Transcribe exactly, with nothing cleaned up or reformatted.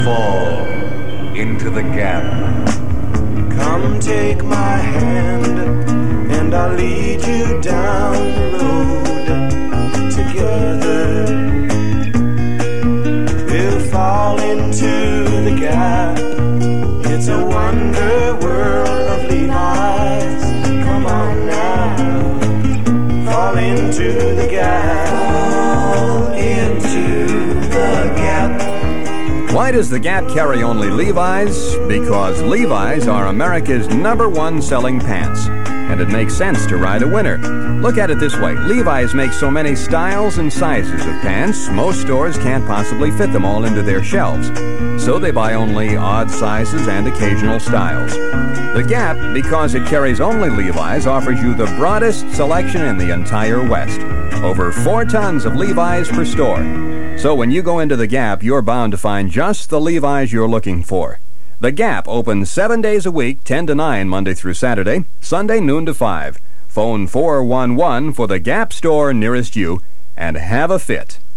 Fall into the gap. Come take my hand, and I'll lead you down the road. Together, we'll fall into the gap. It's a wonder world of Levi's. Come on now, fall into the gap. Fall into the gap. Why does the Gap carry only Levi's? Because Levi's are America's number one selling pants. And it makes sense to ride a winner. Look at it this way. Levi's makes so many styles and sizes of pants, most stores can't possibly fit them all into their shelves. So they buy only odd sizes and occasional styles. The Gap, because it carries only Levi's, offers you the broadest selection in the entire West. Over four tons of Levi's per store. So when you go into the Gap, you're bound to find just the Levi's you're looking for. The Gap opens seven days a week, ten to nine Monday through Saturday, Sunday noon to five. Phone four one one for the Gap store nearest you and have a fit.